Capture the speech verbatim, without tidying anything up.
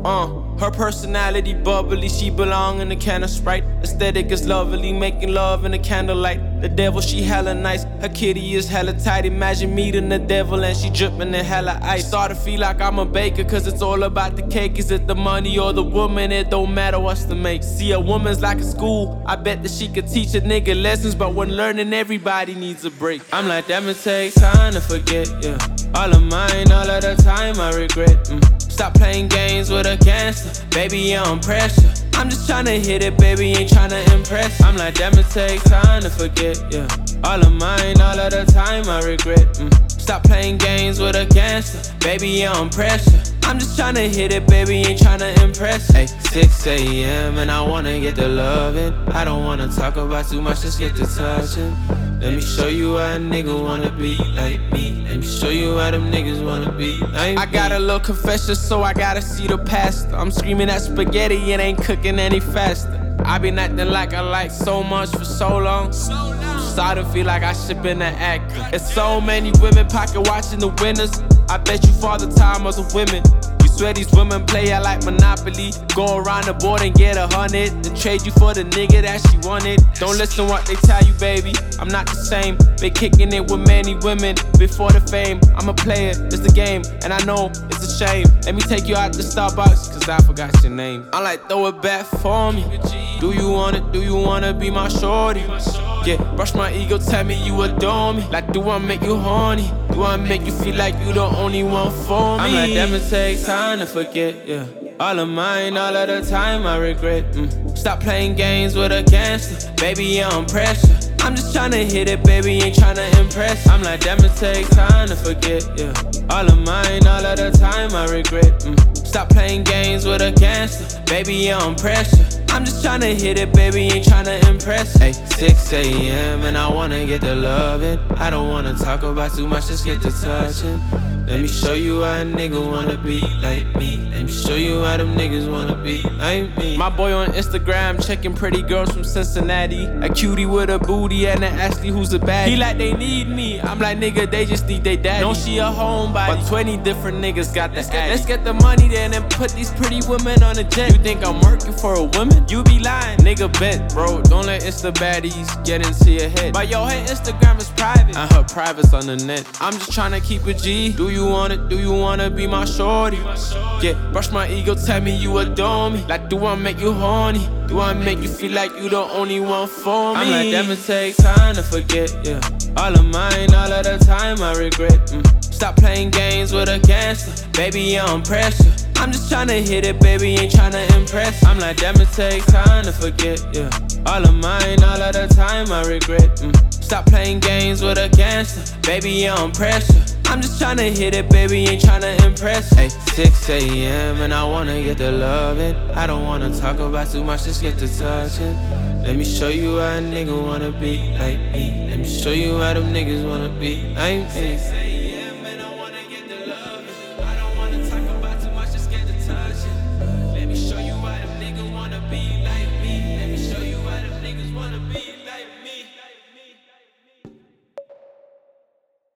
Uh, her personality bubbly, she belong in a can of Sprite. Aesthetic is lovely, making love in the candlelight. The devil, she hella nice, her kitty is hella tight. Imagine meeting the devil and she dripping in hella ice. Start to feel like I'm a baker, cause it's all about the cake. Is it the money or the woman? It don't matter what's the make. See, a woman's like a school, I bet that she could teach a nigga lessons, but when learning, everybody needs a break. I'm like, damn, it takes time to forget, yeah. All of mine, all of the time I regret, mm. Stop playing games with a gangster, baby, you're on pressure. I'm just tryna hit it, baby, ain't tryna impress. I'm like, damn, it takes time to forget, yeah. All of mine, all of the time I regret, mm. Stop playing games with a gangster, baby, you're on pressure. I'm just tryna hit it, baby, ain't tryna impress. Hey, six A M and I wanna get the loving. I don't wanna talk about too much, just get to touching. Let me show you how a nigga wanna be like me. Let me show you how them niggas wanna be like me. I got a little confession, so I gotta see the pastor. I'm screaming at spaghetti, it ain't cooking any faster. I been acting like I like so much for so long. Starting to feel like I should been an actor. There's so many women pocket watching the winners. I bet you father time was a women. You swear these women play it like Monopoly. Go around the board and get a hundred, then trade you for the nigga that she wanted. Don't listen what they tell you, baby, I'm not the same. Been kicking it with many women before the fame. I'm a player, it's the game, and I know it's a shame. Let me take you out to Starbucks, cause I forgot your name. I'm like, throw it back for me. Do you want it? Do you wanna be my shorty? Yeah, brush my ego, tell me you adore me. Like, do I make you horny? Do I make you feel like you the only one for me? I'm like, damn, it takes time to forget, yeah. All of mine, all of the time I regret, mm. Stop playing games with a gangster, baby, you're on pressure. I'm just tryna hit it, baby, ain't tryna impress. I'm like, damn, it takes time to forget, yeah. All of mine, all of the time I regret, mm. Stop playing games with a gangster, baby, you're on pressure. I'm just tryna hit it, baby, ain't tryna impress. Hey, six A M and I wanna get the loving. I don't wanna talk about too much, just get to touching. Let me show you how a nigga wanna be like me. Let me show you how them niggas wanna be like me. My boy on Instagram checking pretty girls from Cincinnati. A cutie with a booty and an Ashley who's a baddie. He like they need me, I'm like nigga they just need they daddy. Know she a homebody, but twenty different niggas got the addy. Let's get the money then and put these pretty women on a jet. You think I'm working for a woman? You be lying, nigga bet, bro. Don't let Insta baddies get into your head. But yo, her Instagram is private and her private's on the net. I'm just tryna keep it G. Do you want it? Do you wanna be my shorty? Yeah, brush my ego, tell me you adore me. Like, do I make you horny? Do I make you feel like you the only one for me? I'm like, damn, it takes time to forget, yeah. All of mine, all of the time I regret, mm. Stop playing games with a gangster, baby, you're on pressure. I'm just tryna hit it, baby, ain't tryna impress. I'm like, damn, it takes time to forget, yeah. All of mine, all of the time I regret, mm. Stop playing games with a gangster, baby, you're on pressure. I'm just tryna hit it, baby, ain't tryna impress. Hey, six A M and I wanna get the loving. I don't wanna talk about too much, just get to touching. Let me show you how a nigga wanna be like me. Let me show you how them niggas wanna be like me.